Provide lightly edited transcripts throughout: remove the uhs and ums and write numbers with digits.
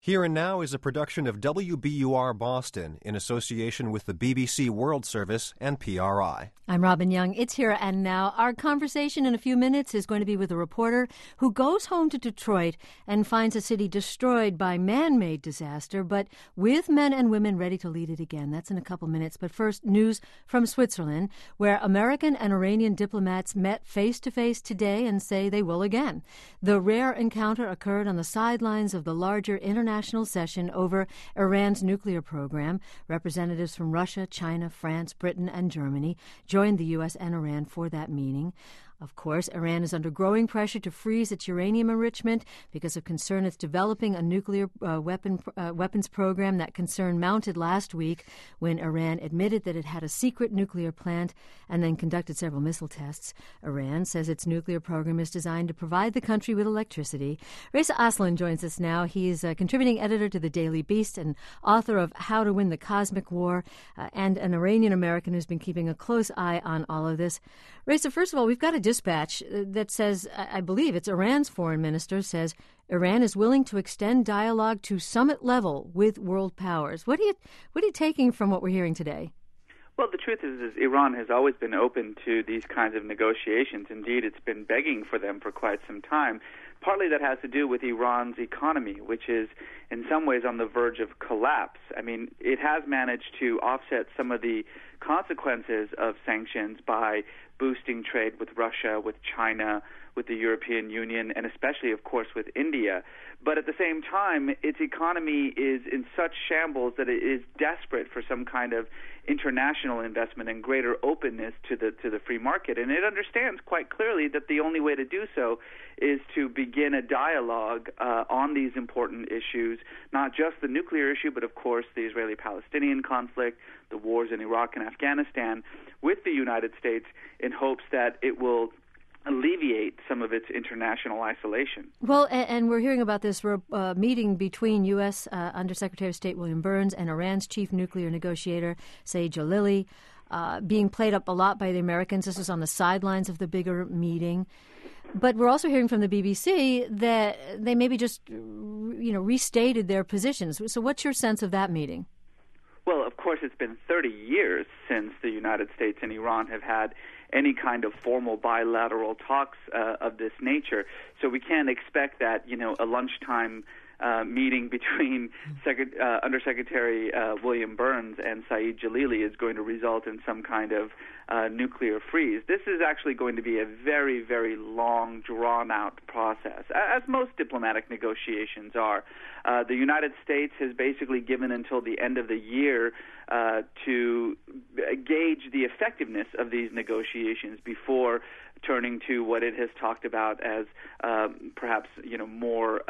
Here and Now is a production of WBUR Boston in association with the BBC World Service and PRI. I'm Robin Young. It's Here and Now. Our conversation in a few minutes is going to be with a reporter who goes home to Detroit and finds a city destroyed by man-made disaster, but with men and women ready to lead it again. That's in a couple minutes. But first, news from Switzerland, where American and Iranian diplomats met face-to-face today and say they will again. The rare encounter occurred on the sidelines of the larger international session over Iran's nuclear program. Representatives from Russia, China, France, Britain, and Germany joined the U.S. and Iran for that meeting. Of course, Iran is under growing pressure to freeze its uranium enrichment because of concern it's developing a nuclear weapons program. That concern mounted last week when Iran admitted that it had a secret nuclear plant and then conducted several missile tests. Iran says its nuclear program is designed to provide the country with electricity. Reza Aslan joins us now. He's a contributing editor to the Daily Beast and author of How to Win the Cosmic War, and an Iranian-American who's been keeping a close eye on all of this. Reza, first of all, we've got a dispatch that says, I believe it's Iran's foreign minister, says Iran is willing to extend dialogue to summit level with world powers. What are you taking from what we're hearing today? Well, the truth is Iran has always been open to these kinds of negotiations. Indeed, it's been begging for them for quite some time. Partly that has to do with Iran's economy, which is in some ways on the verge of collapse. I mean, it has managed to offset some of the consequences of sanctions by boosting trade with Russia, with China, with the European Union, and especially, of course, with India. But at the same time, its economy is in such shambles that it is desperate for some kind of international investment and greater openness to the free market. And it understands quite clearly that the only way to do so is to begin a dialogue on these important issues, not just the nuclear issue, but of course the Israeli-Palestinian conflict, the wars in Iraq and Afghanistan, with the United States in hopes that it will alleviate some of its international isolation. Well, and we're hearing about this meeting between U.S. Undersecretary of State William Burns and Iran's chief nuclear negotiator, Saeed Jalili, being played up a lot by the Americans. This was on the sidelines of the bigger meeting. But we're also hearing from the BBC that they maybe just, restated their positions. So what's your sense of that meeting? Well, of course, it's been 30 years since the United States and Iran have had any kind of formal bilateral talks of this nature. So we can't expect that, a lunchtime meeting between Undersecretary William Burns and Saeed Jalili is going to result in some kind of nuclear freeze. This is actually going to be a very, very long, drawn-out process, as most diplomatic negotiations are. The United States has basically given until the end of the year to gauge the effectiveness of these negotiations before turning to what it has talked about as perhaps, more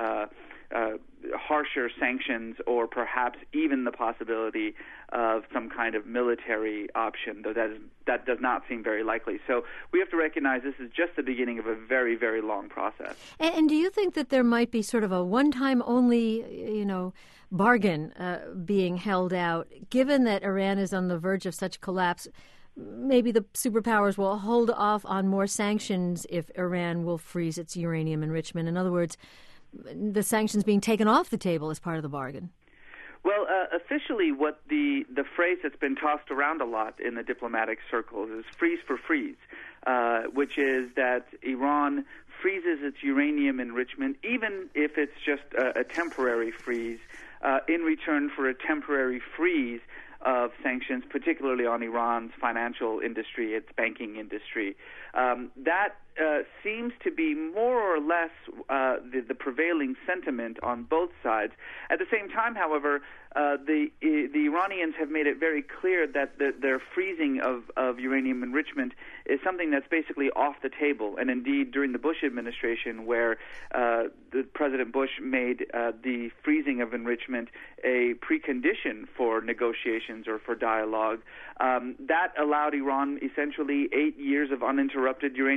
harsher sanctions, or perhaps even the possibility of some kind of military option, though that does not seem very likely. So we have to recognize this is just the beginning of a very, very long process. And do you think that there might be sort of a one-time only, bargain being held out, given that Iran is on the verge of such collapse? Maybe the superpowers will hold off on more sanctions if Iran will freeze its uranium enrichment. In other words, the sanctions being taken off the table as part of the bargain. Well, officially, what the phrase that's been tossed around a lot in the diplomatic circles is freeze for freeze, which is that Iran freezes its uranium enrichment, even if it's just a temporary freeze, in return for a temporary freeze of sanctions, particularly on Iran's financial industry, its banking industry. That seems to be more or less the prevailing sentiment on both sides. At the same time, however, the Iranians have made it very clear that their freezing of uranium enrichment is something that's basically off the table. And indeed, during the Bush administration, where President Bush made the freezing of enrichment a precondition for negotiations or for dialogue, that allowed Iran essentially 8 years of uninterrupted uranium enrichment.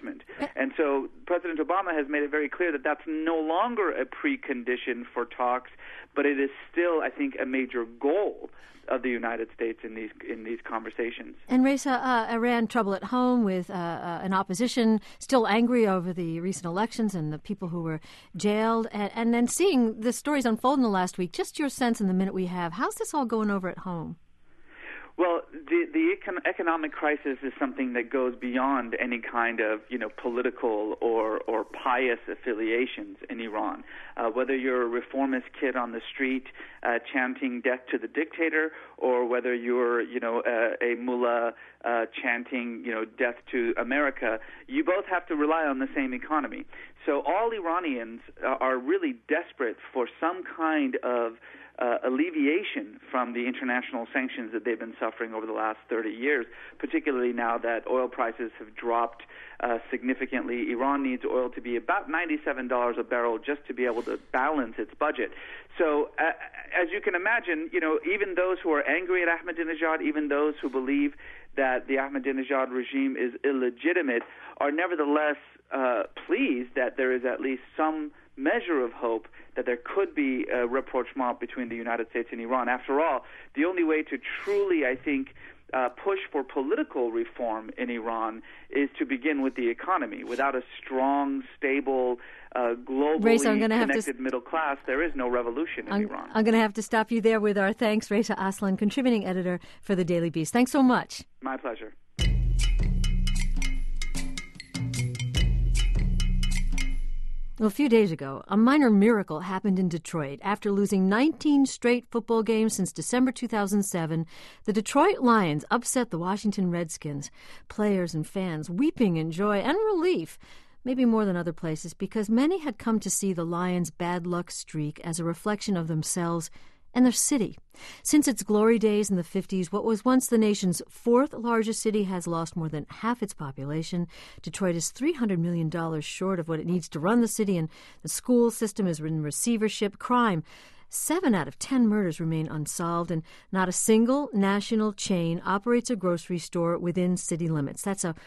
enrichment. And so President Obama has made it very clear that that's no longer a precondition for talks, but it is still, I think, a major goal of the United States in these conversations. And Reza, Iran, trouble at home with an opposition still angry over the recent elections and the people who were jailed, and then seeing the stories unfold in the last week. Just your sense in the minute we have, how's this all going over at home? Well, the economic crisis is something that goes beyond any kind of, political or pious affiliations in Iran. Whether you're a reformist kid on the street chanting death to the dictator, or whether you're, a mullah chanting, death to America, you both have to rely on the same economy. So all Iranians are really desperate for some kind of alleviation from the international sanctions that they've been suffering over the last 30 years, particularly now that oil prices have dropped significantly. Iran needs oil to be about $97 a barrel just to be able to balance its budget. So as you can imagine, even those who are angry at Ahmadinejad, even those who believe that the Ahmadinejad regime is illegitimate, are nevertheless pleased that there is at least some measure of hope that there could be a rapprochement between the United States and Iran. After all, the only way to truly, I think, push for political reform in Iran is to begin with the economy. Without a strong, stable, globally connected middle class, there is no revolution in Iran. I'm going to have to stop you there with our thanks. Reza Aslan, contributing editor for The Daily Beast. Thanks so much. My pleasure. Well, a few days ago, a minor miracle happened in Detroit. After losing 19 straight football games since December 2007, the Detroit Lions upset the Washington Redskins. Players and fans weeping in joy and relief, maybe more than other places, because many had come to see the Lions' bad luck streak as a reflection of themselves and their city. Since its glory days in the 50s, what was once the nation's fourth largest city has lost more than half its population. Detroit is $300 million short of what it needs to run the city, and the school system is in receivership. Crime, 7 out of 10 murders remain unsolved, and not a single national chain operates a grocery store within city limits. That's a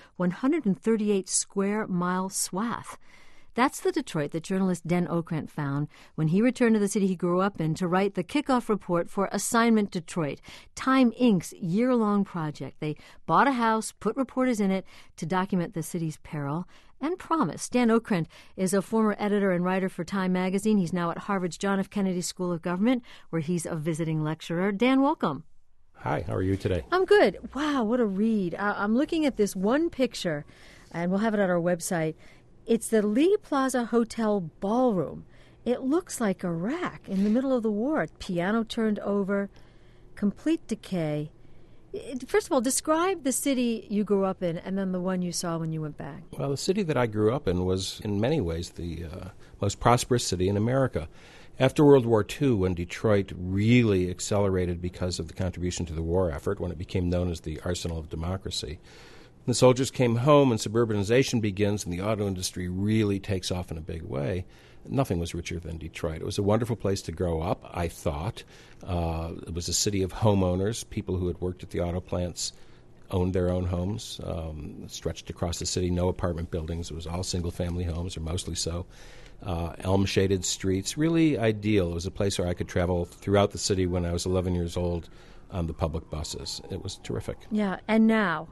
138 square mile swath. That's the Detroit that journalist Dan Okrent found when he returned to the city he grew up in to write the kickoff report for Assignment Detroit, Time Inc.'s year-long project. They bought a house, put reporters in it to document the city's peril and promise. Dan Okrent is a former editor and writer for Time magazine. He's now at Harvard's John F. Kennedy School of Government, where he's a visiting lecturer. Dan, welcome. Hi, how are you today? I'm good. Wow, what a read. I'm looking at this one picture, and we'll have it at our website. It's the Lee Plaza Hotel ballroom. It looks like a rack in the middle of the war. Piano turned over, complete decay. First of all, describe the city you grew up in and then the one you saw when you went back. Well, the city that I grew up in was, in many ways, the most prosperous city in America. After World War II, when Detroit really accelerated because of the contribution to the war effort, when it became known as the Arsenal of Democracy, the soldiers came home and suburbanization begins and the auto industry really takes off in a big way. Nothing was richer than Detroit. It was a wonderful place to grow up, I thought. It was a city of homeowners. People who had worked at the auto plants owned their own homes, stretched across the city, no apartment buildings. It was all single-family homes, or mostly so. Elm-shaded streets, really ideal. It was a place where I could travel throughout the city when I was 11 years old on the public buses. It was terrific. Yeah, and now?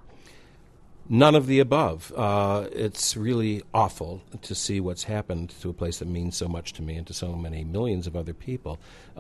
None of the above. It's really awful to see what's happened to a place that means so much to me and to so many millions of other people.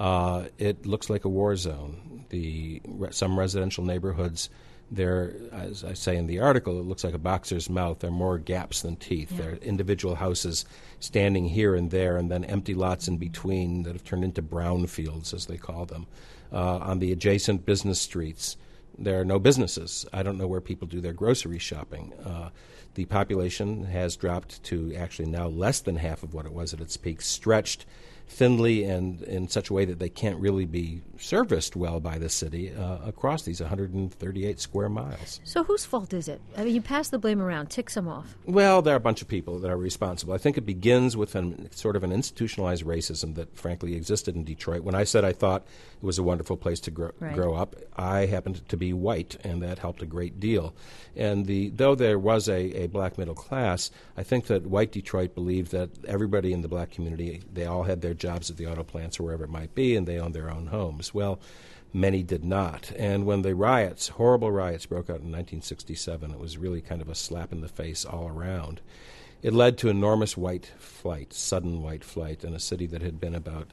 It looks like a war zone. Some residential neighborhoods, there, as I say in the article, it looks like a boxer's mouth. There are more gaps than teeth. Yeah. There are individual houses standing here and there, and then empty lots in between that have turned into brownfields, as they call them. On the adjacent business streets, there are no businesses. I don't know where people do their grocery shopping. The population has dropped to actually now less than half of what it was at its peak, stretched thinly and in such a way that they can't really be serviced well by the city across these 138 square miles. So whose fault is it? I mean, you pass the blame around, tick some off. Well, there are a bunch of people that are responsible. I think it begins with sort of an institutionalized racism that frankly existed in Detroit. When I said I thought it was a wonderful place to grow up, I happened to be white, and that helped a great deal. And though there was a black middle class, I think that white Detroit believed that everybody in the black community, they all had their jobs at the auto plants or wherever it might be, and they owned their own homes. Well, many did not. And when the horrible riots, broke out in 1967, it was really kind of a slap in the face all around. It led to enormous white flight, sudden white flight, and a city that had been about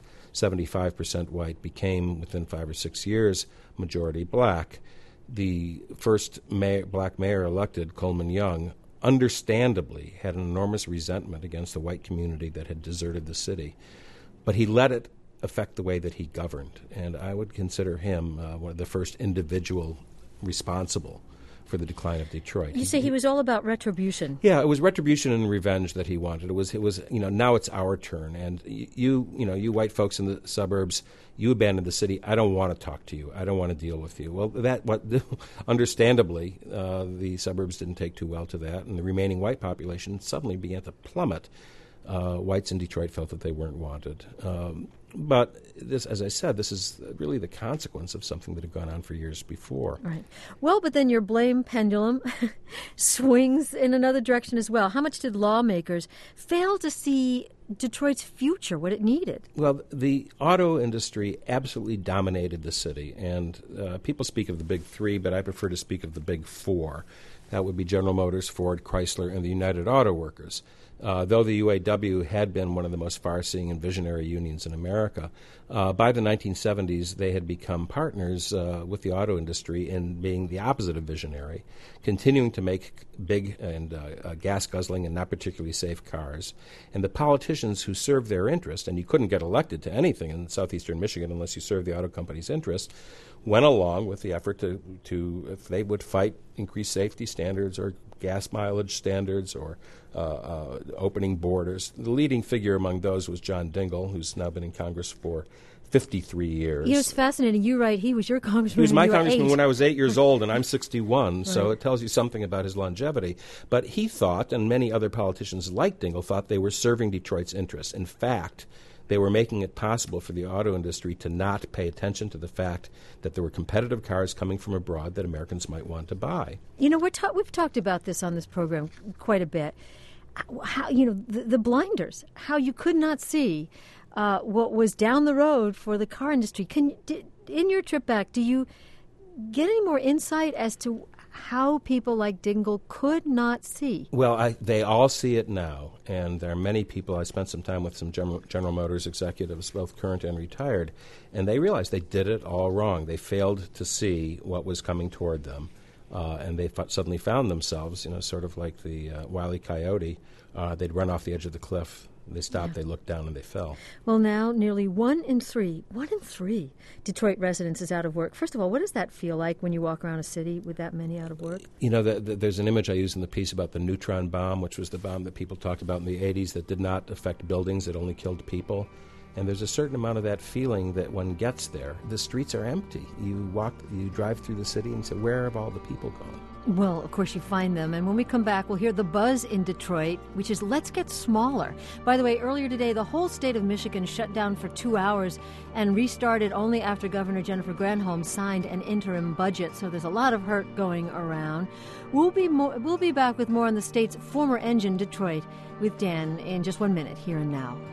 75% white became, within 5 or 6 years, majority black. The first black mayor elected, Coleman Young, understandably had an enormous resentment against the white community that had deserted the city. But he let it affect the way that he governed, and I would consider him one of the first individual responsible for the decline of Detroit. You say he was all about retribution. Yeah, it was retribution and revenge that he wanted. It was now it's our turn, and you white folks in the suburbs, you abandoned the city. I don't want to talk to you. I don't want to deal with you. Well, understandably, the suburbs didn't take too well to that, and the remaining white population suddenly began to plummet. Whites in Detroit felt that they weren't wanted. But this, as I said, this is really the consequence of something that had gone on for years before. Right. Well, but then your blame pendulum swings in another direction as well. How much did lawmakers fail to see Detroit's future, what it needed? Well, the auto industry absolutely dominated the city, and people speak of the big three, but I prefer to speak of the big four. That would be General Motors, Ford, Chrysler, and the United Auto Workers. Though the UAW had been one of the most far-seeing and visionary unions in America, by the 1970s they had become partners with the auto industry in being the opposite of visionary, continuing to make big and gas-guzzling and not particularly safe cars. And the politicians who served their interest, and you couldn't get elected to anything in southeastern Michigan unless you served the auto company's interest, went along with the effort to if they would fight increased safety standards or gas mileage standards or opening borders. The leading figure among those was John Dingell, who's now been in Congress for 53 years. It's fascinating. You write he was your congressman. He was my congressman when I was 8 years old, and I'm 61, so it tells you something about his longevity. But he thought, and many other politicians like Dingell thought, they were serving Detroit's interests. In fact, they were making it possible for the auto industry to not pay attention to the fact that there were competitive cars coming from abroad that Americans might want to buy. You know, we've talked about this on this program quite a bit. How the blinders, how you could not see what was down the road for the car industry. In your trip back, do you get any more insight as to how people like Dingell could not see? Well, they all see it now, and there are many people. I spent some time with some General Motors executives, both current and retired, and they realized they did it all wrong. They failed to see what was coming toward them, and they suddenly found themselves, sort of like the Wile E. Coyote. They'd run off the edge of the cliff. They stopped, They looked down, and they fell. Well, now nearly one in three Detroit residents is out of work. First of all, what does that feel like when you walk around a city with that many out of work? There's an image I use in the piece about the neutron bomb, which was the bomb that people talked about in the 80s that did not affect buildings, it only killed people. And there's a certain amount of that feeling that one gets there. The streets are empty. You drive through the city and say, where have all the people gone? Well, of course, you find them. And when we come back, we'll hear the buzz in Detroit, which is let's get smaller. By the way, earlier today, the whole state of Michigan shut down for 2 hours and restarted only after Governor Jennifer Granholm signed an interim budget. So there's a lot of hurt going around. We'll be back with more on the state's former engine, Detroit, with Dan in just 1 minute, here and now.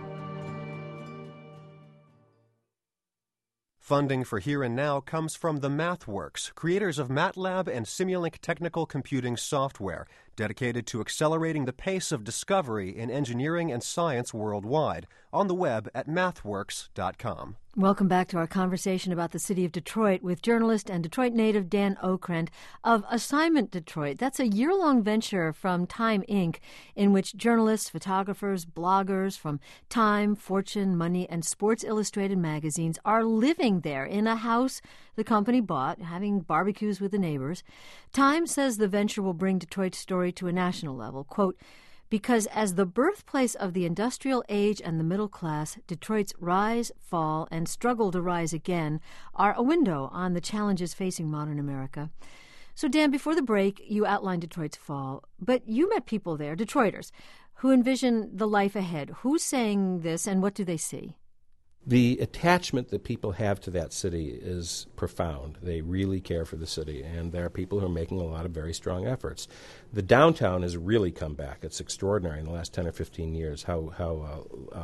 Funding for Here and Now comes from the MathWorks, creators of MATLAB and Simulink technical computing software, dedicated to accelerating the pace of discovery in engineering and science worldwide, on the web at mathworks.com. Welcome back to our conversation about the city of Detroit with journalist and Detroit native Dan Okrent of Assignment Detroit. That's a year-long venture from Time Inc., in which journalists, photographers, bloggers from Time, Fortune, Money, and Sports Illustrated magazines are living there in a house the company bought, having barbecues with the neighbors. Time says the venture will bring Detroit's story to a national level. Quote, because as the birthplace of the industrial age and the middle class, Detroit's rise, fall, and struggle to rise again are a window on the challenges facing modern America. So, Dan, before the break, you outlined Detroit's fall, but you met people there, Detroiters, who envision the life ahead. Who's saying this, and what do they see? The attachment that people have to that city is profound. They really care for the city, and there are people who are making a lot of very strong efforts. The downtown has really come back. It's extraordinary in the last 10 or 15 years how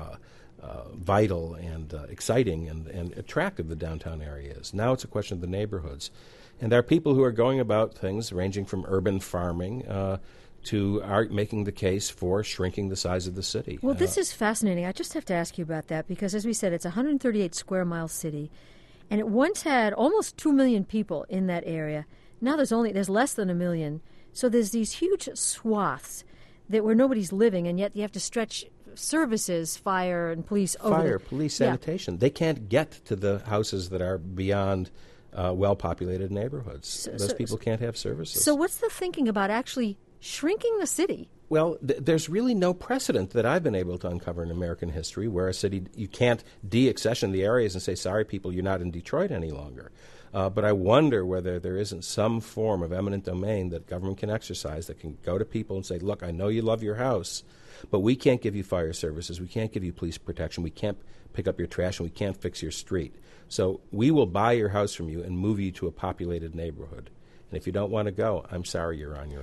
vital and exciting and attractive the downtown area is. Now it's a question of the neighborhoods. And there are people who are going about things ranging from urban farming to making the case for shrinking the size of the city. Well, this is fascinating. I just have to ask you about that because, as we said, it's a 138 square mile city, and it once had almost 2 million people in that area. Now there's less than 1 million. So there's these huge swaths where nobody's living, and yet you have to stretch services, fire and police over. Fire, police, sanitation. They can't get to the houses that are beyond well-populated neighborhoods. Those people can't have services. So what's the thinking about actually shrinking the city? Well, there's really no precedent that I've been able to uncover in American history where a city, you can't de-accession the areas and say, sorry, people, you're not in Detroit any longer. But I wonder whether there isn't some form of eminent domain that government can exercise that can go to people and say, look, I know you love your house, but we can't give you fire services, we can't give you police protection, we can't pick up your trash, and we can't fix your street. So we will buy your house from you and move you to a populated neighborhood. And if you don't want to go, I'm sorry, you're on your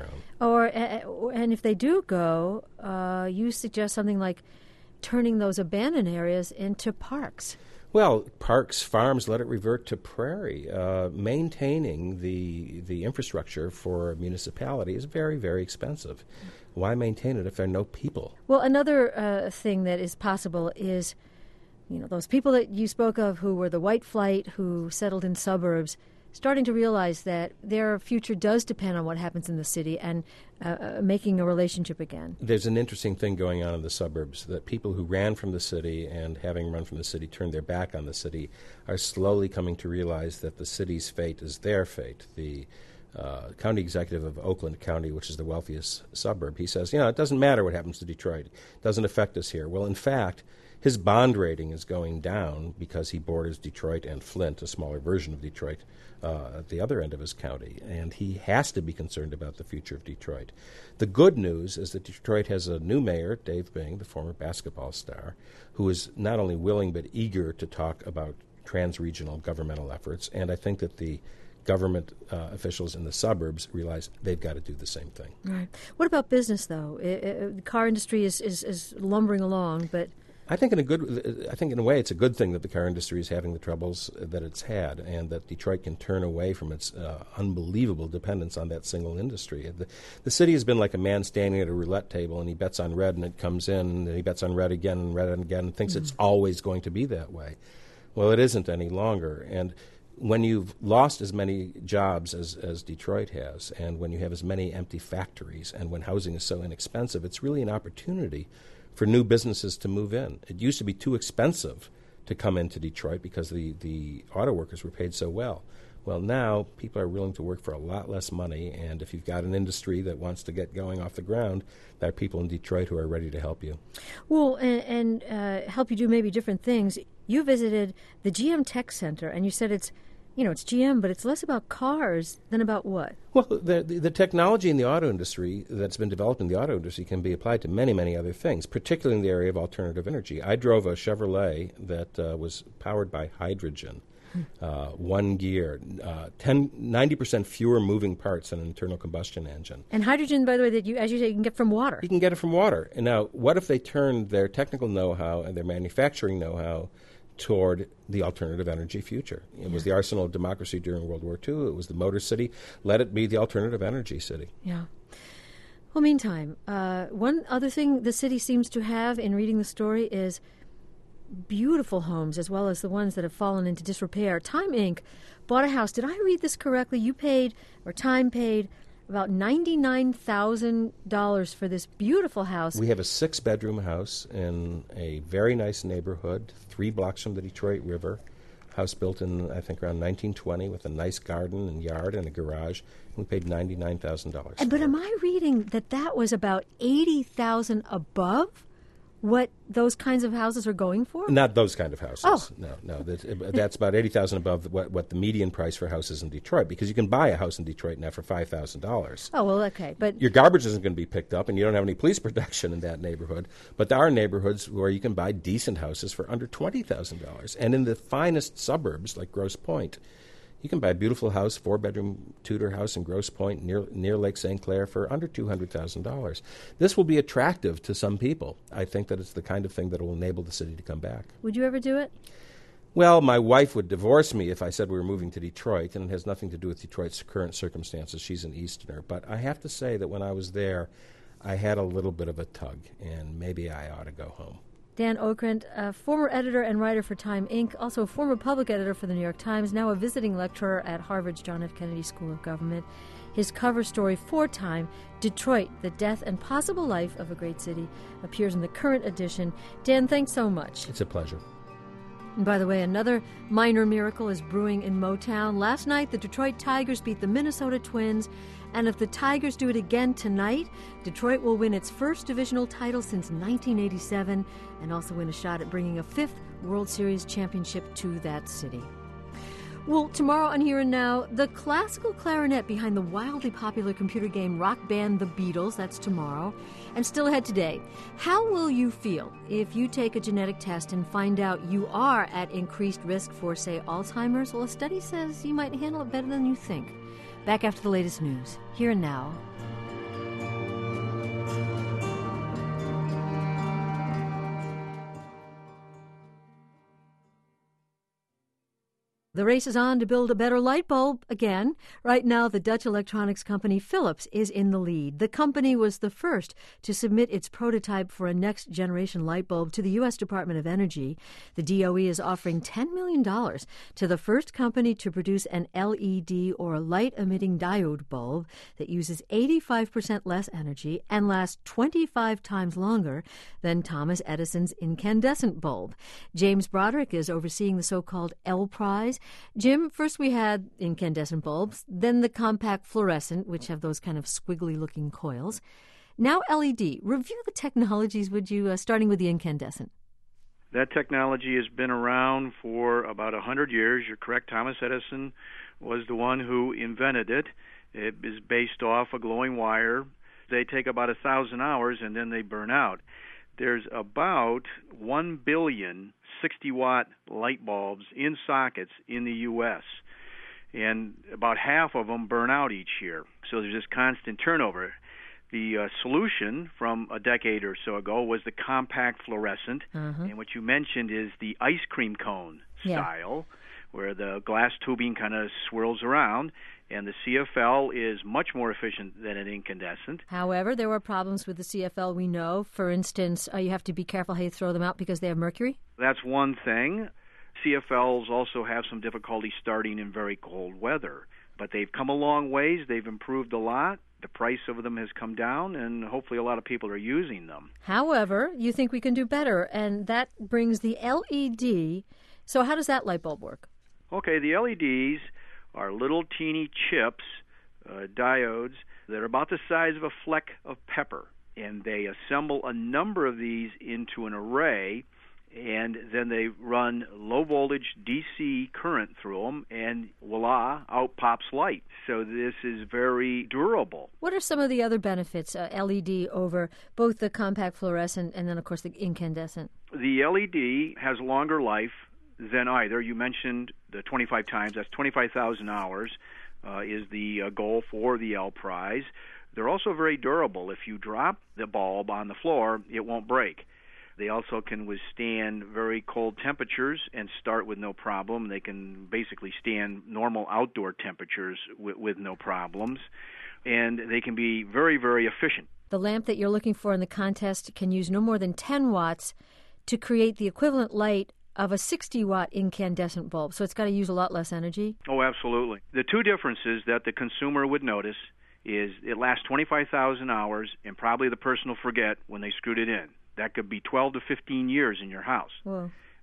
own. And if they do go, you suggest something like turning those abandoned areas into parks. Well, parks, farms, let it revert to prairie. Maintaining the infrastructure for a municipality is very, very expensive. Why maintain it if there are no people? Well, another thing that is possible is, those people that you spoke of who were the white flight, who settled in suburbs, starting to realize that their future does depend on what happens in the city and making a relationship again. There's an interesting thing going on in the suburbs, that people who ran from the city and having run from the city turned their back on the city are slowly coming to realize that the city's fate is their fate. The county executive of Oakland County, which is the wealthiest suburb, he says, it doesn't matter what happens to Detroit. It doesn't affect us here. Well, in fact, his bond rating is going down because he borders Detroit and Flint, a smaller version of Detroit, at the other end of his county. And he has to be concerned about the future of Detroit. The good news is that Detroit has a new mayor, Dave Bing, the former basketball star, who is not only willing but eager to talk about trans-regional governmental efforts. And I think that the government officials in the suburbs realize they've got to do the same thing. Right. What about business, though? The car industry is lumbering along, but I think in a way it's a good thing that the car industry is having the troubles that it's had, and that Detroit can turn away from its unbelievable dependence on that single industry. The city has been like a man standing at a roulette table, and he bets on red, and it comes in, and he bets on red again, and thinks it's always going to be that way. Well, it isn't any longer. And when you've lost as many jobs as Detroit has, and when you have as many empty factories, and when housing is so inexpensive, it's really an opportunity for new businesses to move in. It used to be too expensive to come into Detroit because the auto workers were paid so well. Well, now people are willing to work for a lot less money, and if you've got an industry that wants to get going off the ground, there are people in Detroit who are ready to help you. Well, and help you do maybe different things. You visited the GM Tech Center, and you said it's GM, but it's less about cars than about what? Well, the technology in the auto industry that's been developed in the auto industry can be applied to many, many other things, particularly in the area of alternative energy. I drove a Chevrolet that was powered by hydrogen, one gear, 90% fewer moving parts than an internal combustion engine. And hydrogen, by the way, that as you say, you can get from water. You can get it from water. And now, what if they turned their technical know-how and their manufacturing know-how toward the alternative energy future? It was the arsenal of democracy during World War II. It was the Motor City. Let it be the alternative energy city. Yeah. Well, meantime, one other thing the city seems to have in reading the story is beautiful homes, as well as the ones that have fallen into disrepair. Time Inc. bought a house. Did I read this correctly? You paid, or Time paid, about $99,000 for this beautiful house. We have a 6-bedroom house in a very nice neighborhood, 3 blocks from the Detroit River. House built in, I think, around 1920 with a nice garden and yard and a garage. And we paid $99,000. But am I reading that was about $80,000 above what those kinds of houses are going for? Not those kind of houses. Oh. No. That's about $80,000 above what the median price for houses in Detroit, because you can buy a house in Detroit now for $5,000. Oh, well, okay. But your garbage isn't going to be picked up, and you don't have any police protection in that neighborhood. But there are neighborhoods where you can buy decent houses for under $20,000. And in the finest suburbs, like Grosse Pointe, you can buy a beautiful house, 4-bedroom Tudor house in Grosse Pointe near Lake St. Clair for under $200,000. This will be attractive to some people. I think that it's the kind of thing that will enable the city to come back. would you ever do it? Well, my wife would divorce me if I said we were moving to Detroit, and it has nothing to do with Detroit's current circumstances. She's an Easterner. But I have to say that when I was there, I had a little bit of a tug, and maybe I ought to go home. Dan Okrent, a former editor and writer for Time Inc., also a former public editor for the New York Times, now a visiting lecturer at Harvard's John F. Kennedy School of Government. His cover story for Time, Detroit, The Death and Possible Life of a Great City, appears in the current edition. Dan, thanks so much. It's a pleasure. And by the way, another minor miracle is brewing in Motown. Last night, the Detroit Tigers beat the Minnesota Twins. And if the Tigers do it again tonight, Detroit will win its first divisional title since 1987 and also win a shot at bringing a 5th World Series championship to that city. Well, tomorrow on Here and Now, the classical clarinet behind the wildly popular computer game rock band The Beatles. That's tomorrow. And still ahead today, how will you feel if you take a genetic test and find out you are at increased risk for, say, Alzheimer's? Well, a study says you might handle it better than you think. Back after the latest news. Here and Now. The race is on to build a better light bulb again. Right now, the Dutch electronics company Philips is in the lead. The company was the first to submit its prototype for a next-generation light bulb to the U.S. Department of Energy. The DOE is offering $10 million to the first company to produce an LED, or light-emitting diode bulb, that uses 85% less energy and lasts 25 times longer than Thomas Edison's incandescent bulb. James Broderick is overseeing the so-called L Prize. Jim, first we had incandescent bulbs, then the compact fluorescent, which have those kind of squiggly-looking coils. Now LED. Review the technologies, would you, starting with the incandescent. That technology has been around for about 100 years. You're correct. Thomas Edison was the one who invented it. It is based off a glowing wire. They take about 1,000 hours, and then they burn out. There's about 1 billion 60-watt light bulbs in sockets in the U.S., and about half of them burn out each year. So there's this constant turnover. The solution from a decade or so ago was the compact fluorescent, and what you mentioned is the ice cream cone style, where the glass tubing kind of swirls around, and the CFL is much more efficient than an incandescent. However, there were problems with the CFL, we know. For instance, you have to be careful how you throw them out because they have mercury? That's one thing. CFLs also have some difficulty starting in very cold weather, but they've come a long ways. They've improved a lot. The price of them has come down, and hopefully a lot of people are using them. However, you think we can do better, and that brings the LED. So how does that light bulb work? Okay, the LEDs are little teeny chips, diodes, that are about the size of a fleck of pepper. And they assemble a number of these into an array, and then they run low-voltage DC current through them, and voila, out pops light. So this is very durable. What are some of the other benefits, LED over both the compact fluorescent and then, of course, the incandescent? The LED has longer life than either. You mentioned the 25 times. That's 25,000 hours is the goal for the L Prize. They're also very durable. If you drop the bulb on the floor, it won't break. They also can withstand very cold temperatures and start with no problem. They can basically stand normal outdoor temperatures with no problems. And they can be very, very efficient. The lamp that you're looking for in the contest can use no more than 10 watts to create the equivalent light of a 60-watt incandescent bulb. So it's got to use a lot less energy? Oh, absolutely. The two differences that the consumer would notice is it lasts 25,000 hours, and probably the person will forget when they screwed it in. That could be 12 to 15 years in your house. Whoa.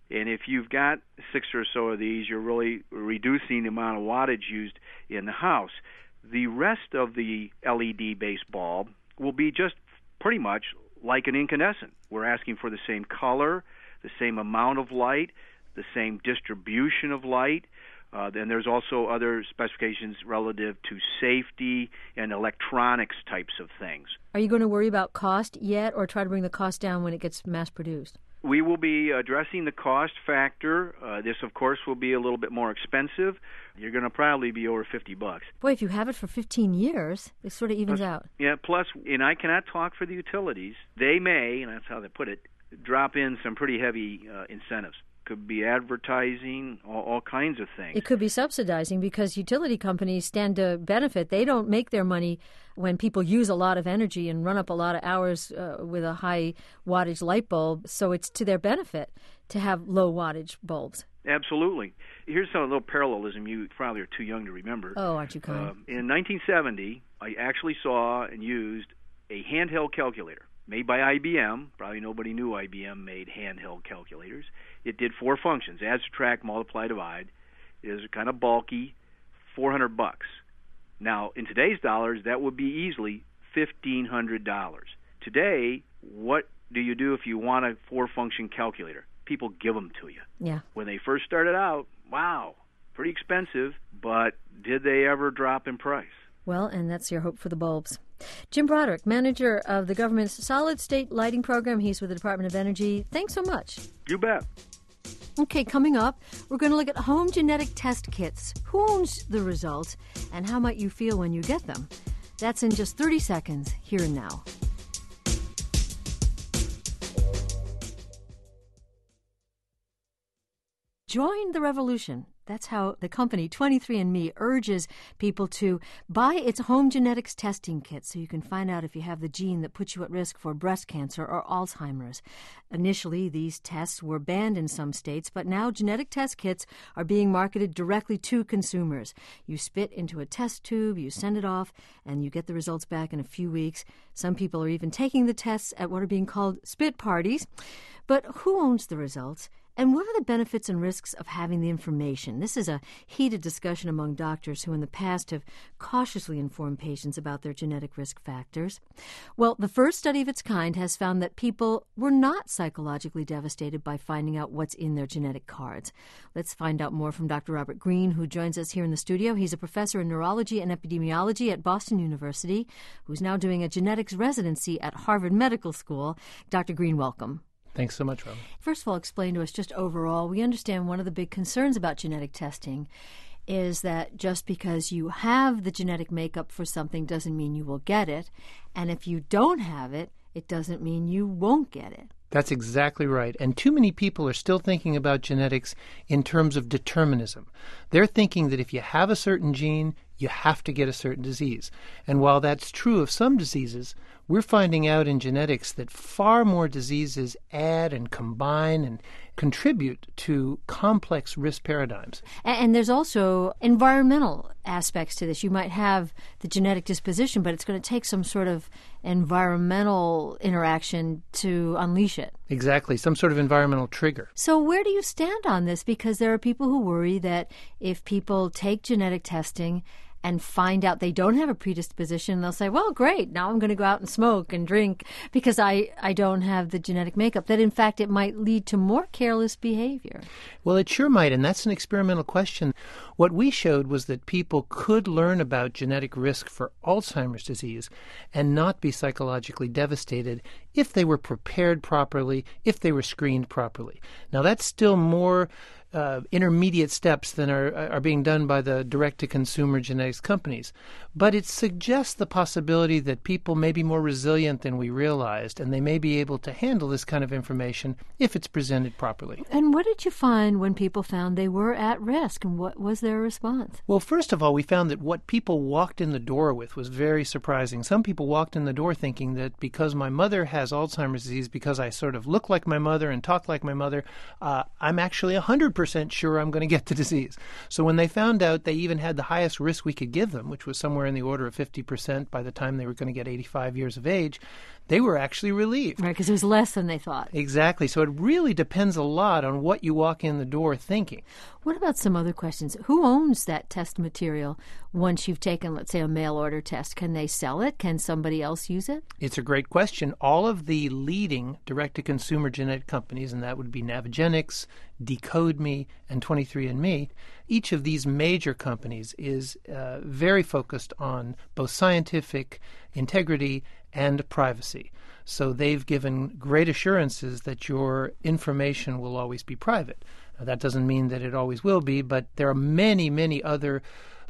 And if you've got 6 or so of these, you're really reducing the amount of wattage used in the house. The rest of the LED-based bulb will be just pretty much like an incandescent. We're asking for the same color, the same amount of light, the same distribution of light. Then there's also other specifications relative to safety and electronics types of things. Are you going to worry about cost yet, or try to bring the cost down when it gets mass-produced? We will be addressing the cost factor. This, of course, will be a little bit more expensive. You're going to probably be over $50. Boy, if you have it for 15 years, it sort of evens out. Yeah, plus, and I cannot talk for the utilities, they may, and that's how they put it, drop in some pretty heavy incentives. Could be advertising, all kinds of things. It could be subsidizing, because utility companies stand to benefit. They don't make their money when people use a lot of energy and run up a lot of hours with a high wattage light bulb, so it's to their benefit to have low wattage bulbs. Absolutely. Here's a little parallelism you probably are too young to remember. Oh, aren't you kind? In 1970, I actually saw and used a handheld calculator made by IBM. Probably nobody knew IBM made handheld calculators. It did 4 functions: add, subtract, multiply, divide. It was kind of bulky, $400. Now, in today's dollars, that would be easily $1,500. Today, what do you do if you want a 4-function calculator? People give them to you. Yeah. When they first started out, wow, pretty expensive, but did they ever drop in price? Well, and that's your hope for the bulbs. Jim Broderick, manager of the government's solid-state lighting program. He's with the Department of Energy. Thanks so much. You bet. Okay, coming up, we're going to look at home genetic test kits. Who owns the results, and how might you feel when you get them? That's in just 30 seconds, here and now. Join the revolution. That's how the company 23andMe urges people to buy its home genetics testing kit so you can find out if you have the gene that puts you at risk for breast cancer or Alzheimer's. Initially, these tests were banned in some states, but now genetic test kits are being marketed directly to consumers. You spit into a test tube, you send it off, and you get the results back in a few weeks. Some people are even taking the tests at what are being called spit parties. But who owns the results? And what are the benefits and risks of having the information? This is a heated discussion among doctors who in the past have cautiously informed patients about their genetic risk factors. Well, the first study of its kind has found that people were not psychologically devastated by finding out what's in their genetic cards. Let's find out more from Dr. Robert Green, who joins us here in the studio. He's a professor in neurology and epidemiology at Boston University, who's now doing a genetics residency at Harvard Medical School. Dr. Green, welcome. Thanks so much, Robin. First of all, explain to us just overall, we understand one of the big concerns about genetic testing is that just because you have the genetic makeup for something doesn't mean you will get it. And if you don't have it, it doesn't mean you won't get it. That's exactly right. And too many people are still thinking about genetics in terms of determinism. They're thinking that if you have a certain gene, you have to get a certain disease. And while that's true of some diseases, we're finding out in genetics that far more diseases add and combine and contribute to complex risk paradigms. And there's also environmental aspects to this. You might have the genetic disposition, but it's going to take some sort of environmental interaction to unleash it. Exactly, some sort of environmental trigger. So where do you stand on this? Because there are people who worry that if people take genetic testing and find out they don't have a predisposition, they'll say, well, great, now I'm going to go out and smoke and drink because I don't have the genetic makeup, that in fact it might lead to more careless behavior. Well, it sure might, and that's an experimental question. What we showed was that people could learn about genetic risk for Alzheimer's disease and not be psychologically devastated if they were prepared properly, if they were screened properly. Now, that's still more intermediate steps than are being done by the direct-to-consumer genetics companies. But it suggests the possibility that people may be more resilient than we realized, and they may be able to handle this kind of information if it's presented properly. And what did you find when people found they were at risk, and what was their response? Well, first of all, we found that what people walked in the door with was very surprising. Some people walked in the door thinking that because my mother has Alzheimer's disease because I sort of look like my mother and talk like my mother, I'm actually 100% sure I'm going to get the disease. So when they found out they even had the highest risk we could give them, which was somewhere in the order of 50% by the time they were going to get 85 years of age, they were actually relieved. Right, because it was less than they thought. Exactly. So it really depends a lot on what you walk in the door thinking. What about some other questions? Who owns that test material once you've taken, let's say, a mail-order test? Can they sell it? Can somebody else use it? It's a great question. All of the leading direct-to-consumer genetic companies, and that would be Navigenics, DecodeMe, and 23andMe, each of these major companies is very focused on both scientific integrity and privacy. So they've given great assurances that your information will always be private. Now, that doesn't mean that it always will be, but there are many, many other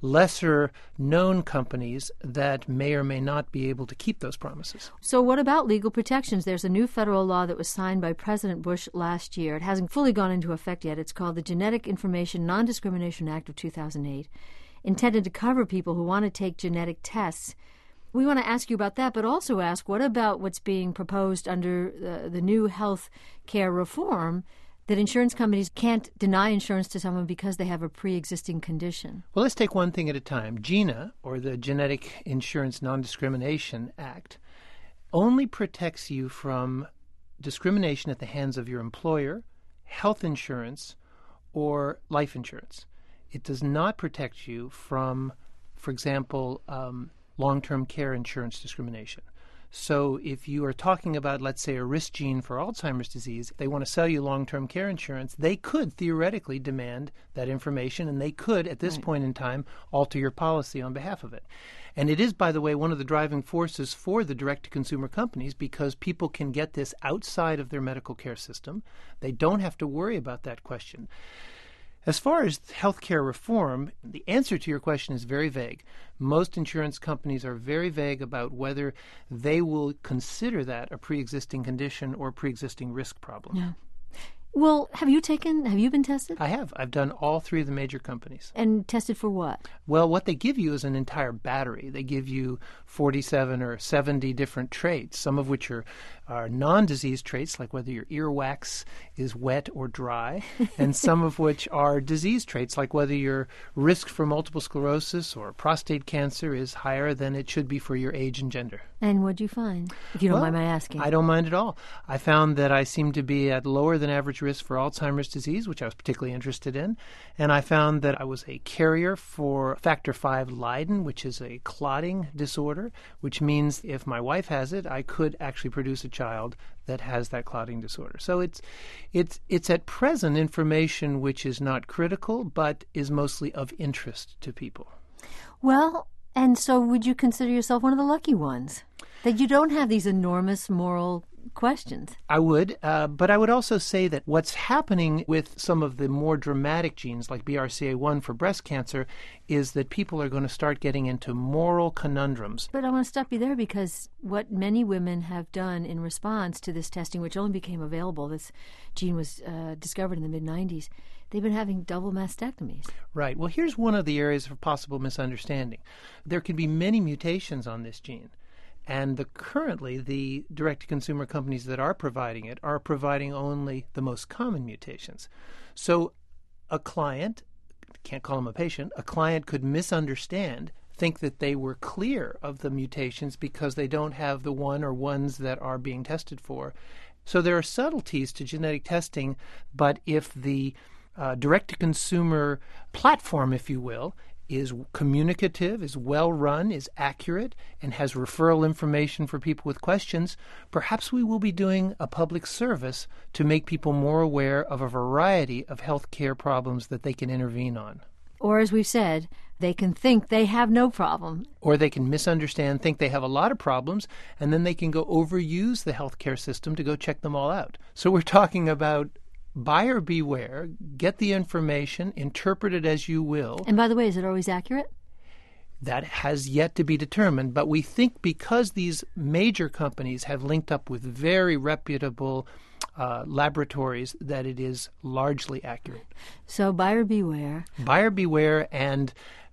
lesser-known companies that may or may not be able to keep those promises. So what about legal protections? There's a new federal law that was signed by President Bush last year. It hasn't fully gone into effect yet. It's called the Genetic Information Non-Discrimination Act of 2008, intended to cover people who want to take genetic tests. We want to ask you about that, but also ask, what about what's being proposed under the new health care reform, that insurance companies can't deny insurance to someone because they have a pre-existing condition? Well, let's take one thing at a time. GINA, or the Genetic Insurance Non-Discrimination Act, only protects you from discrimination at the hands of your employer, health insurance, or life insurance. It does not protect you from, for example, long-term care insurance discrimination. So if you are talking about, let's say, a risk gene for Alzheimer's disease, they want to sell you long-term care insurance, they could theoretically demand that information, and they could, at this point in time, alter your policy on behalf of it. And it is, by the way, one of the driving forces for the direct-to-consumer companies, because people can get this outside of their medical care system. They don't have to worry about that question. As far as healthcare reform, the answer to your question is very vague. Most insurance companies are very vague about whether they will consider that a pre-existing condition or pre-existing risk problem. Yeah. Well, have you been tested? I have. I've done all three of the major companies. And tested for what? Well, what they give you is an entire battery. They give you 47 or 70 different traits, some of which are non-disease traits, like whether your earwax is wet or dry, and some of which are disease traits, like whether your risk for multiple sclerosis or prostate cancer is higher than it should be for your age and gender. And what'd you find, if you don't mind my asking? I don't mind at all. I found that I seemed to be at lower than average risk for Alzheimer's disease, which I was particularly interested in, and I found that I was a carrier for factor V Leiden, which is a clotting disorder, which means if my wife has it, I could actually produce a child that has that clotting disorder. So it's at present information which is not critical, but is mostly of interest to people. Well, and so would you consider yourself one of the lucky ones, that you don't have these enormous moral questions? I would, but I would also say that what's happening with some of the more dramatic genes, like BRCA1 for breast cancer, is that people are going to start getting into moral conundrums. But I want to stop you there, because what many women have done in response to this testing, which only became available, this gene was discovered in the mid-90s, they've been having double mastectomies. Right. Well, here's one of the areas of possible misunderstanding. There can be many mutations on this gene. And currently, the direct-to-consumer companies that are providing it are providing only the most common mutations. So a client, can't call him a patient, a client could misunderstand, think that they were clear of the mutations because they don't have the one or ones that are being tested for. So there are subtleties to genetic testing, but if the direct-to-consumer platform, if you will, is communicative, is well-run, is accurate, and has referral information for people with questions, perhaps we will be doing a public service to make people more aware of a variety of health care problems that they can intervene on. Or, as we've said, they can think they have no problem. Or they can misunderstand, think they have a lot of problems, and then they can go overuse the healthcare system to go check them all out. So we're talking about buyer beware, get the information, interpret it as you will. And by the way, is it always accurate? That has yet to be determined, but we think because these major companies have linked up with very reputable laboratories that it is largely accurate. So buyer beware. Buyer beware, and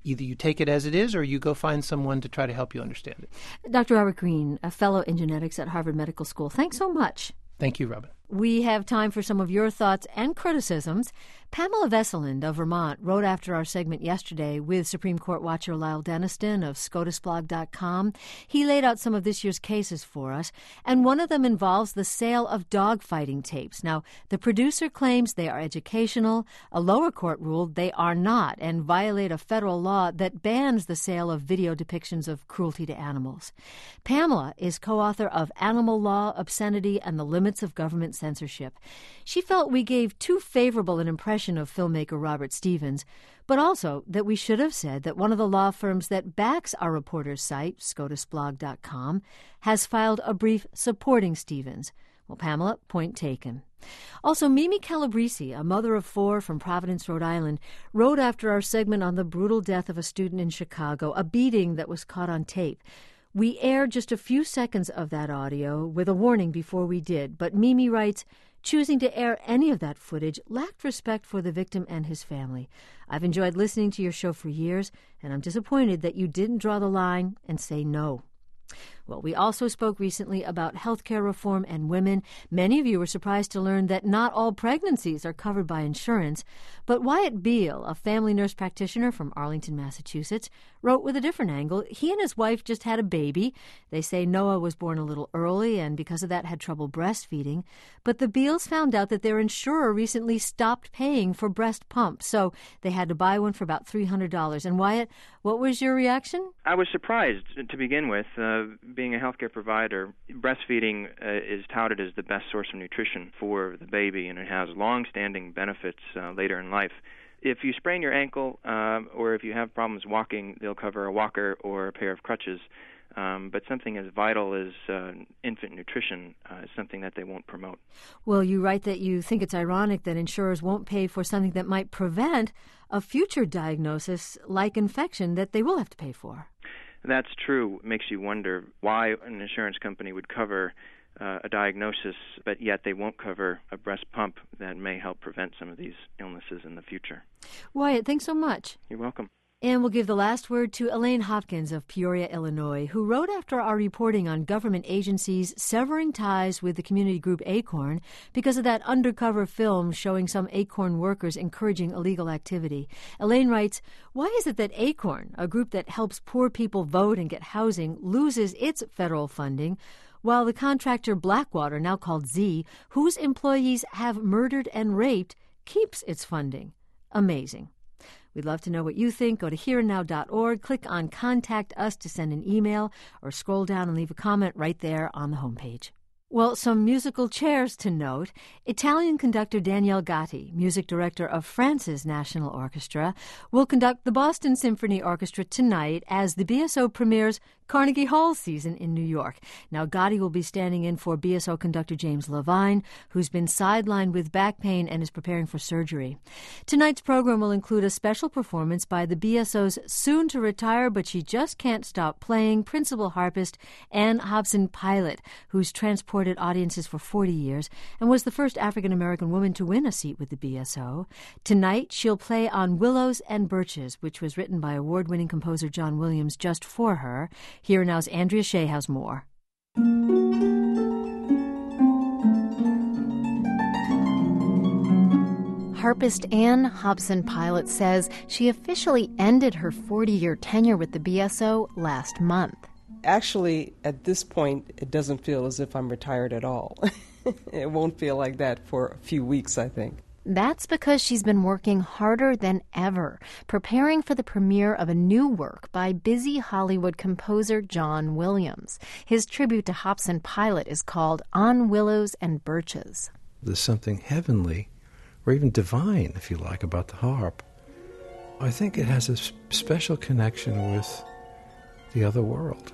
Either you take it as it is or you go find someone to try to help you understand it. Dr. Robert Green, a fellow in genetics at Harvard Medical School, thanks so much. Thank you, Robin. We have time for some of your thoughts and criticisms. Pamela Vesseland of Vermont wrote after our segment yesterday with Supreme Court watcher Lyle Denniston of SCOTUSblog.com. He laid out some of this year's cases for us, and one of them involves the sale of dogfighting tapes. Now, the producer claims they are educational. A lower court ruled they are not and violate a federal law that bans the sale of video depictions of cruelty to animals. Pamela is co-author of Animal Law, Obscenity, and the Limits of Government Censorship. She felt we gave too favorable an impression of filmmaker Robert Stevens, but also that we should have said that one of the law firms that backs our reporter's site, SCOTUSblog.com, has filed a brief supporting Stevens. Well, Pamela, point taken. Also, Mimi Calabrese, a mother of 4 from Providence, Rhode Island, wrote after our segment on the brutal death of a student in Chicago, a beating that was caught on tape. We aired just a few seconds of that audio with a warning before we did, but Mimi writes, choosing to air any of that footage lacked respect for the victim and his family. I've enjoyed listening to your show for years, and I'm disappointed that you didn't draw the line and say no. Well, we also spoke recently about healthcare reform and women. Many of you were surprised to learn that not all pregnancies are covered by insurance. But Wyatt Beale, a family nurse practitioner from Arlington, Massachusetts, wrote with a different angle. He and his wife just had a baby. They say Noah was born a little early and because of that had trouble breastfeeding. But the Beales found out that their insurer recently stopped paying for breast pumps, so they had to buy one for about $300. And Wyatt, what was your reaction? I was surprised to begin with. Being a healthcare provider, breastfeeding is touted as the best source of nutrition for the baby, and it has long-standing benefits later in life. If you sprain your ankle or if you have problems walking, they'll cover a walker or a pair of crutches. But something as vital as infant nutrition is something that they won't promote. Well, you write that you think it's ironic that insurers won't pay for something that might prevent a future diagnosis like infection that they will have to pay for. That's true. It makes you wonder why an insurance company would cover a diagnosis, but yet they won't cover a breast pump that may help prevent some of these illnesses in the future. Wyatt, thanks so much. You're welcome. And we'll give the last word to Elaine Hopkins of Peoria, Illinois, who wrote after our reporting on government agencies severing ties with the community group ACORN because of that undercover film showing some ACORN workers encouraging illegal activity. Elaine writes, why is it that ACORN, a group that helps poor people vote and get housing, loses its federal funding, while the contractor Blackwater, now called Z, whose employees have murdered and raped, keeps its funding? Amazing. We'd love to know what you think. Go to hereandnow.org, click on Contact Us to send an email, or scroll down and leave a comment right there on the homepage. Well, some musical chairs to note. Italian conductor Daniele Gatti, music director of France's National Orchestra, will conduct the Boston Symphony Orchestra tonight as the BSO premieres Carnegie Hall season in New York. Now, Gatti will be standing in for BSO conductor James Levine, who's been sidelined with back pain and is preparing for surgery. Tonight's program will include a special performance by the BSO's soon-to-retire, but she just can't stop playing, principal harpist Ann Hobson-Pilot, who's transported audiences for 40 years and was the first African-American woman to win a seat with the BSO. Tonight, she'll play on Willows and Birches, which was written by award-winning composer John Williams just for her. Here now's Andrea Shea has more. Harpist Ann Hobson-Pilot says she officially ended her 40-year tenure with the BSO last month. Actually, at this point, it doesn't feel as if I'm retired at all. It won't feel like that for a few weeks, I think. That's because she's been working harder than ever, preparing for the premiere of a new work by busy Hollywood composer John Williams. His tribute to Hobson-Pilot is called On Willows and Birches. There's something heavenly, or even divine, if you like, about the harp. I think it has a special connection with the other world.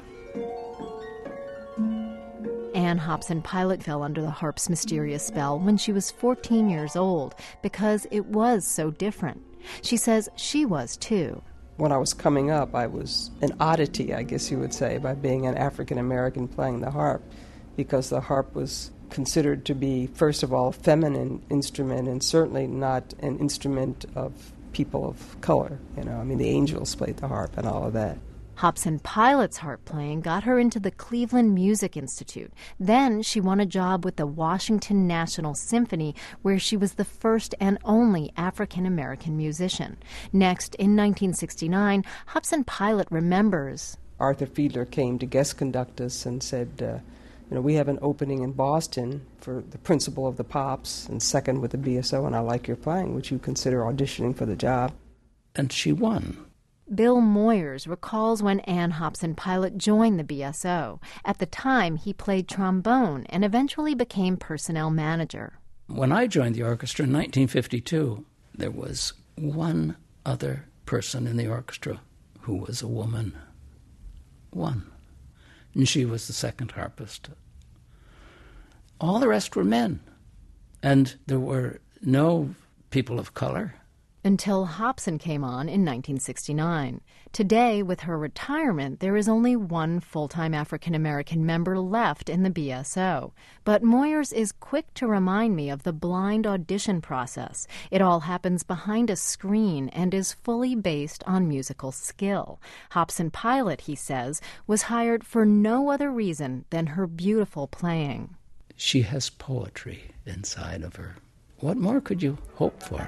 Ann Hobson-Pilot fell under the harp's mysterious spell when she was 14 years old because it was so different. She says she was, too. When I was coming up, I was an oddity, I guess you would say, by being an African-American playing the harp, because the harp was considered to be, first of all, a feminine instrument and certainly not an instrument of people of color. You know, I mean, the Angels played the harp and all of that. Hobson Pilot's harp playing got her into the Cleveland Music Institute. Then she won a job with the Washington National Symphony, where she was the first and only African-American musician. Next, in 1969, Hobson Pilot remembers. Arthur Fiedler came to guest conduct us and said, we have an opening in Boston for the principal of the Pops and second with the BSO, and I like your playing. Would you consider auditioning for the job? And she won. Bill Moyers recalls when Ann Hobson Pilot joined the BSO. At the time, he played trombone and eventually became personnel manager. When I joined the orchestra in 1952, there was one other person in the orchestra who was a woman. One. And she was the second harpist. All the rest were men. And there were no people of color. Until Hobson came on in 1969. Today, with her retirement, there is only one full-time African-American member left in the BSO. But Moyers is quick to remind me of the blind audition process. It all happens behind a screen and is fully based on musical skill. Hobson Pilot, he says, was hired for no other reason than her beautiful playing. She has poetry inside of her. What more could you hope for?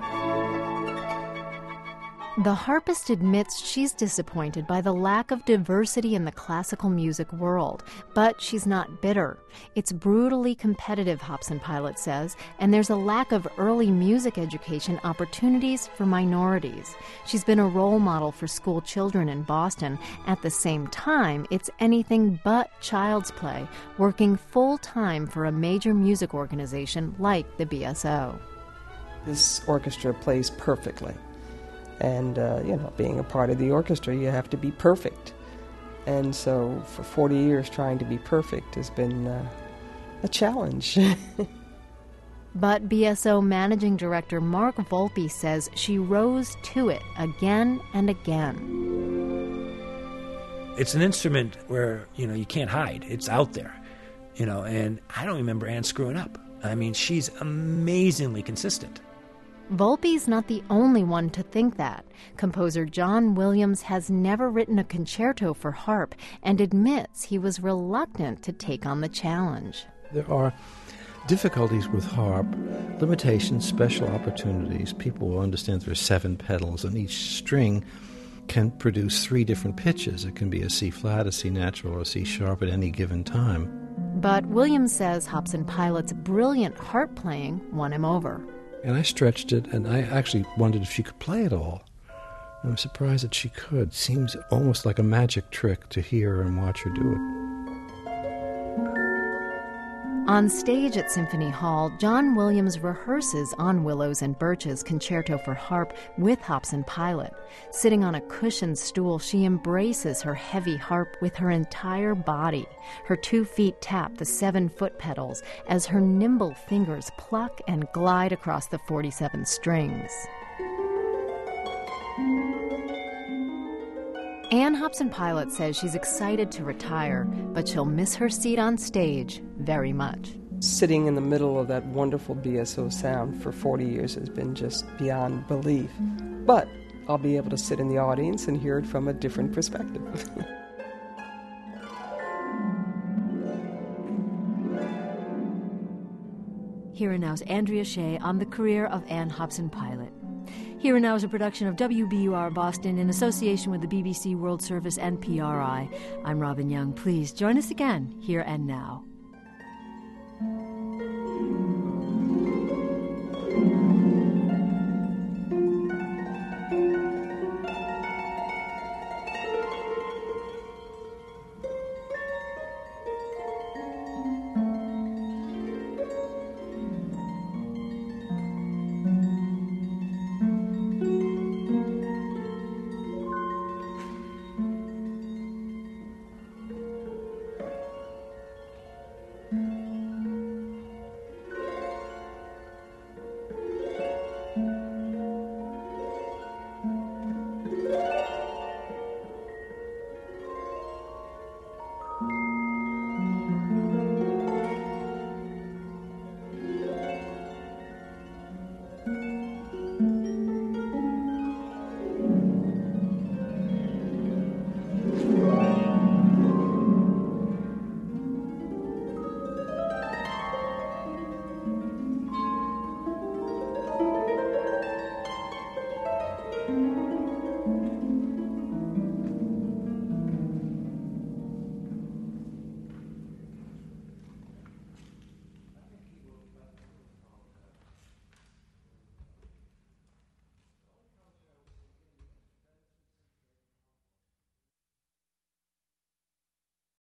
The harpist admits she's disappointed by the lack of diversity in the classical music world, but she's not bitter. It's brutally competitive, Hobson Pilot says, and there's a lack of early music education opportunities for minorities. She's been a role model for school children in Boston. At the same time, it's anything but child's play, working full-time for a major music organization like the BSO. This orchestra plays perfectly. And, being a part of the orchestra, you have to be perfect. And so for 40 years, trying to be perfect has been a challenge. But BSO Managing Director Mark Volpe says she rose to it again and again. It's an instrument where, you can't hide. It's out there, and I don't remember Ann screwing up. I mean, she's amazingly consistent. Volpe's not the only one to think that. Composer John Williams has never written a concerto for harp and admits he was reluctant to take on the challenge. There are difficulties with harp, limitations, special opportunities. People will understand there are 7 pedals, and each string can produce 3 different pitches. It can be a C flat, a C natural, or a C sharp at any given time. But Williams says Hobson Pilot's brilliant harp playing won him over. And I stretched it, and I actually wondered if she could play it all. And I'm surprised that she could. Seems almost like a magic trick to hear and watch her do it. On stage at Symphony Hall, John Williams rehearses On Willows and Birches concerto for harp with Hobson Pilot. Sitting on a cushioned stool, she embraces her heavy harp with her entire body. Her 2 feet tap the 7 foot pedals as her nimble fingers pluck and glide across the 47 strings. Ann Hobson Pilot says she's excited to retire, but she'll miss her seat on stage very much. Sitting in the middle of that wonderful BSO sound for 40 years has been just beyond belief. But I'll be able to sit in the audience and hear it from a different perspective. Here and Now is Andrea Shea on the career of Ann Hobson Pilot. Here and Now is a production of WBUR Boston in association with the BBC World Service and PRI. I'm Robin Young. Please join us again, Here and Now.